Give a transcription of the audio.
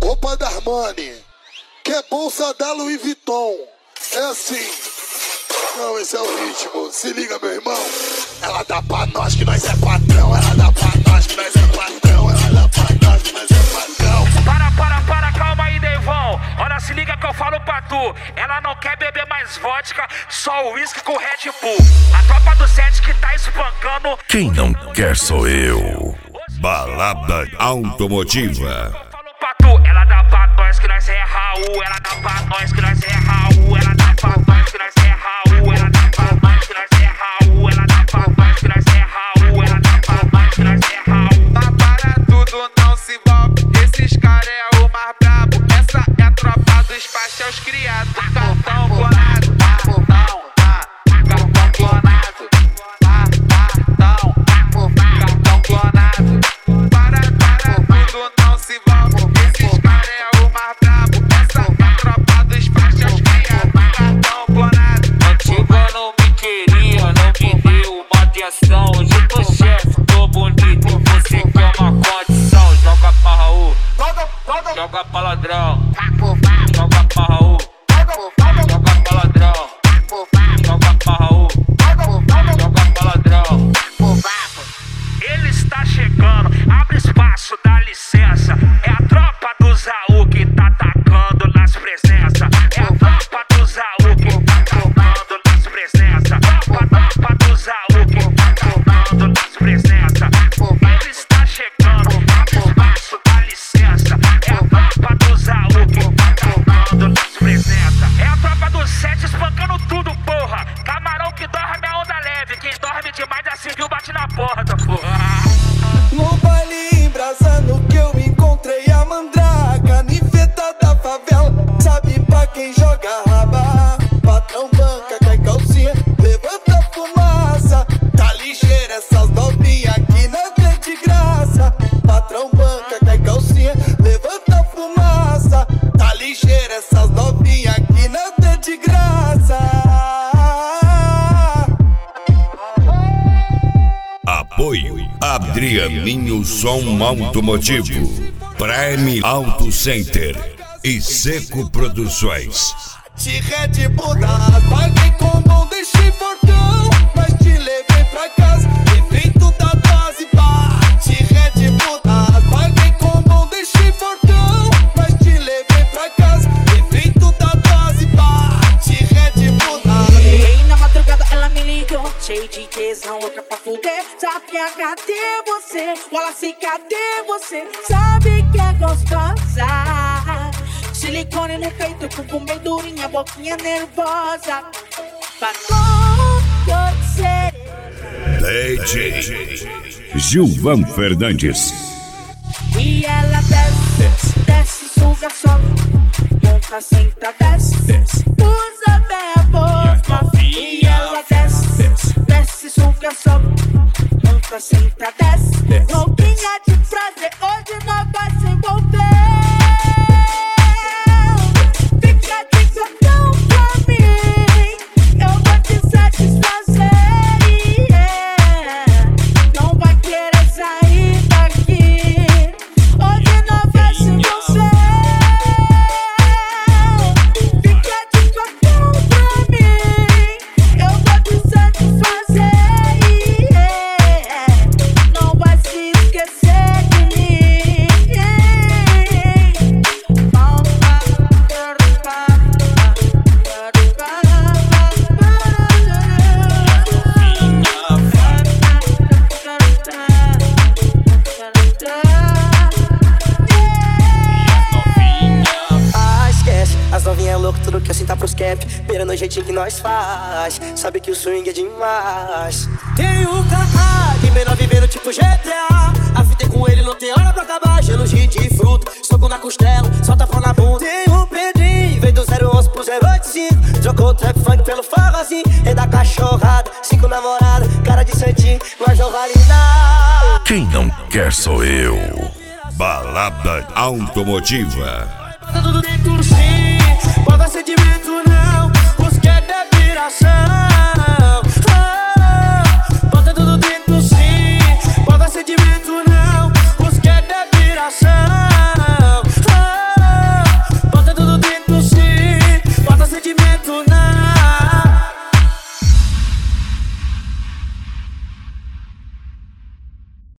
roupa da Armani, quer bolsa da Louis Vuitton. É assim. Não, esse é o ritmo. Se liga, meu irmão. Ela dá pra nós que nós é patrão. Ela dá pra nós que nós é patrão. Ela dá pra nós que nós é patrão. Para, calma aí, Devão. Olha, se liga que eu falo pra tu. Ela não quer beber mais vodka, só uísque com Red Bull. A tropa do 7 que tá espancando. Quem não quer sou eu. Balada automotiva. Ela dá pra nós que nós é Raul. Ela dá pra nós que nós é Raul. Ela dá pra nós que nós é Raul. Ela dá pra nós que nós é Raul. Ela dá pra nós que nós é Raul. Ela dá pra nós que nós é Raul. Tá para tudo, não se envolve. Esses caras é o mais brabo. Essa é a tropa dos pastéis criados. Cartão clonado, cartão clonado. Cartão clonado. Para tudo, não se envolve. Esses caras é o mais brabo. Essa é a tropa dos pastéis criados. Cartão clonado. Antiga não me queria, não me deu uma atenção. Hoje eu tô chefe, tô bonito. Você quer uma condição? Joga pra Raul, joga pra ladrão. Joga pra Raul, joga pra ladrão. Joga pra Raul, joga pra ladrão. Ele está chegando, abre espaço, dá licença. É a tropa do Zaú que tá atacando nas presenças. É a tropa do Zaú que tá atacando nas presenças. Tropa do Zaú que tá atacando nas presenças. Ele está chegando, abre espaço, dá licença. É a tropa do Zaú que tá atacando nas presenças. É a tropa do 7 espancando tudo, porra. Camarão que dorme a onda leve. Quem dorme demais já se viu, bate na porta, porra. No baile embrasando que eu encontrei a mandraca, niveta da favela, sabe pra quem joga raba. Patrão banca, cai calcinha, levanta fumaça. Tá ligeira essas novinhas aqui na frente de graça. Patrão banca, cai calcinha, levanta fumaça. Tá ligeira essas novinhas aqui na frente de graça. Apoio Adrianinho Som Automotivo, Prime Auto Center e Seco Produções. Te Red Bull das paguei com mão, deixei fortão, mas te levei pra casa, efeito da dose. Bate Red Bull das paguei com mão, deixei fortão, mas te levei pra casa, efeito da dose. Bate Red Bull das. Bem na madrugada ela me ligou, cheio de tesão, louca pra fuder. Sabe cadê você? Wallace, cadê você? Sabe que é gostosa. Silicone no peito, com bem durinha, boquinha nervosa. Pra conhecer. DJ Gilvan Fernandes. E ela desce, suga, sobe. Monta, senta, desce. Usa bem a boca. E ela desce, suga, sobe. Monta, senta, desce. Louquinha de prazer, hoje nós vai se envolver. Tudo que assim tá pros cap, pera no jeitinho que nós faz. Sabe que o swing é demais. Tem o KA, de menor vivendo tipo GTA. A fita é com ele, não tem hora pra acabar. Gelo de fruta, soco na costela, solta pau na bunda. Tem o Pedrinho, veio do 011 pro 085. Trocou o trap funk pelo forrozinho. Rei da cachorrada, 5 namoradas, cara de santinho, mas não vale nada. Quem não quer sou eu. Balada automotiva. Tá tudo dentro sim, pode sentimento não, os que é depiração.